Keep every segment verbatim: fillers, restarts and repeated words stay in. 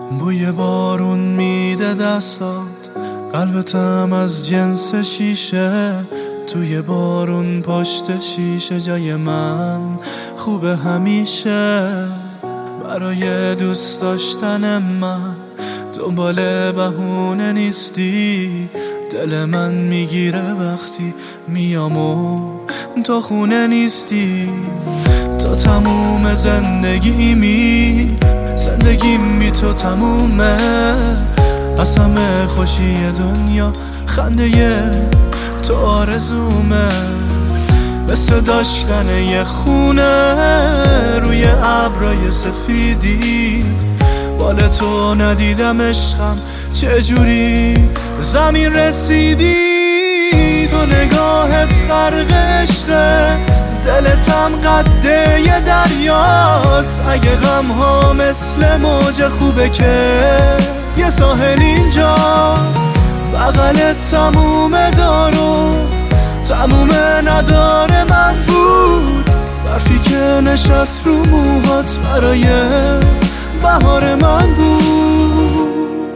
بوی بارون میده دستات، قلبتم از جنس شیشه. توی بارون پشت شیشه جای من خوبه همیشه. برای دوست داشتن من دنبال بهونه نیستی. دل من میگیره وقتی میام و تو خونه نیستی. تو تموم زندگیمی، زندگیمی تو تمومه. از همه خوشی دنیا خنده تو آرزومه. مثل داشتن یه خونه روی ابرای سفیدی. بال تو ندیدم عشقم چجوری زمین رسیدی. تو نگاهت غرق عشقه، دلتم قده یه دریاست. اگه غم ها مثل موج خوبه که یه ساحل اینجاست. بغلت تموم دارو تموم نداره من بود. برفی که نشست رو موهات برای بهار من بود.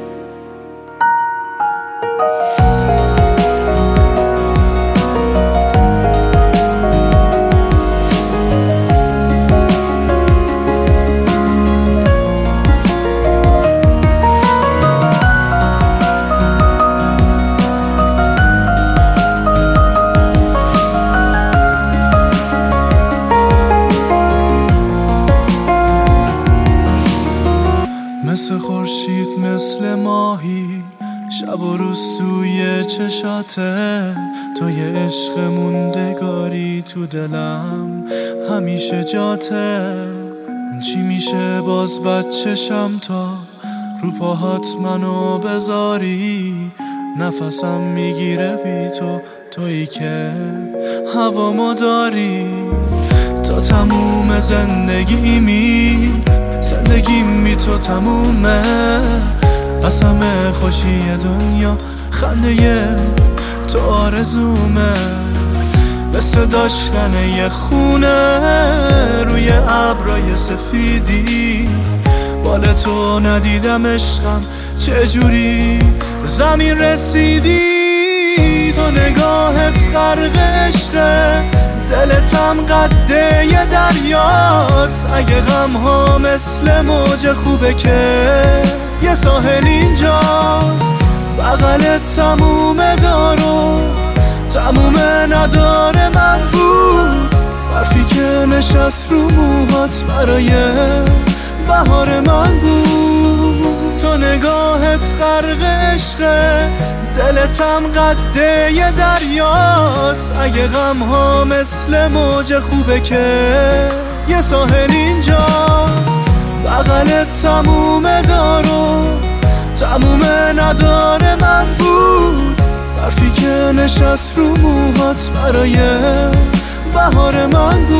مثل خورشید مثل ماهی، شب و روز توی چشاته. تو یه عشق موندگاری تو دلم همیشه جاته. چی میشه باز بچشم تا رو پاهات منو بذاری. نفسم میگیره بی تو، تویی که هوامو داری. تا تموم زندگیمی، زندگیمی تو تمومه. از همه خوشی دنیا خنده تو آرزومه. مثل داشتن یه خونه روی ابرای سفیدی. بال تو ندیدم عشقم چجوری زمین رسیدی. تو نگاهت غرق عشقه، دلتم قده یه دریاست. اگه غم ها مثل موج خوبه که یه ساحل اینجاست. بغلت تموم دارو تموم نداره من بود. برفی که نشست رو موهات برای بهار من بود. تو نگاهت غرق عشقه، دلتم قده یه دریاست. اگه غم ها مثل موج خوبه که یه ساحل اینجاست. بغلت تموم دارو تموم نداره من بود. برفی که نشست رو موهات برای بهار من بود.